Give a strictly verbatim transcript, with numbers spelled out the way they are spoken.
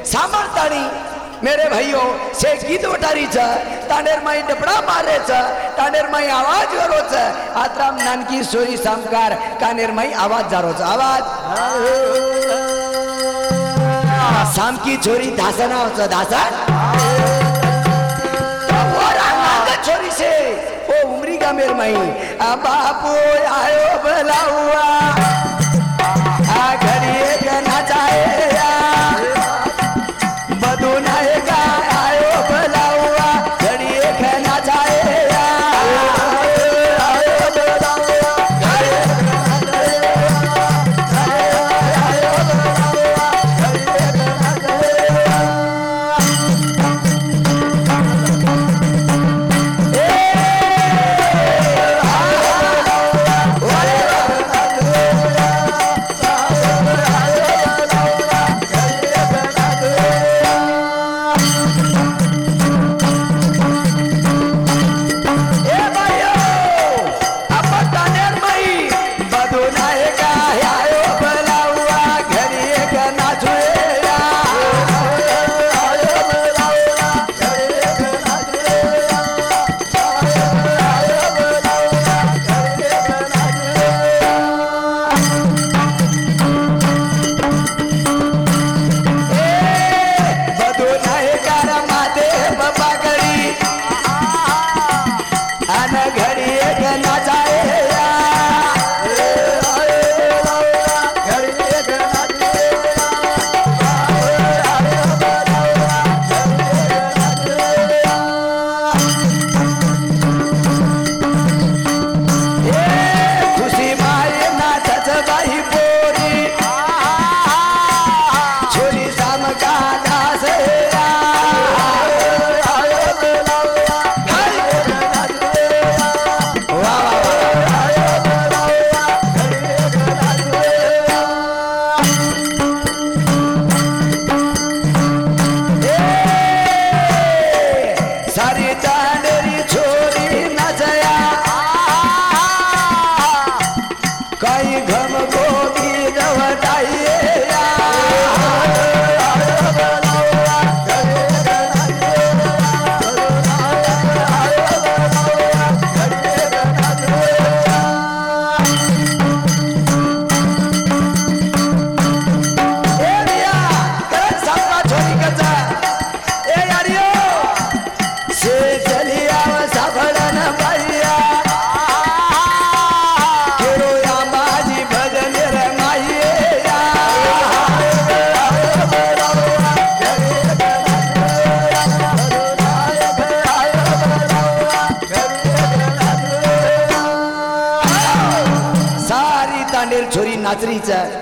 सामर्थानी मेरे भाइयों से गीत वटारीच तांडेर माई डपड़ा मारेच तांडेर माई आवाज करोच आत्राम नानकी सोयी सामकार कानेर माई आवाज जारोच आवाज सामकी छोरी धासा नावच धासा छोरी से ओ उमरी का मेर माई आ बापू आयो भलाउआ आ घड़िए के ना जाए बदू नाएगा आयो भलाउआ घड़िए के ना जाए छोरी नाचरीच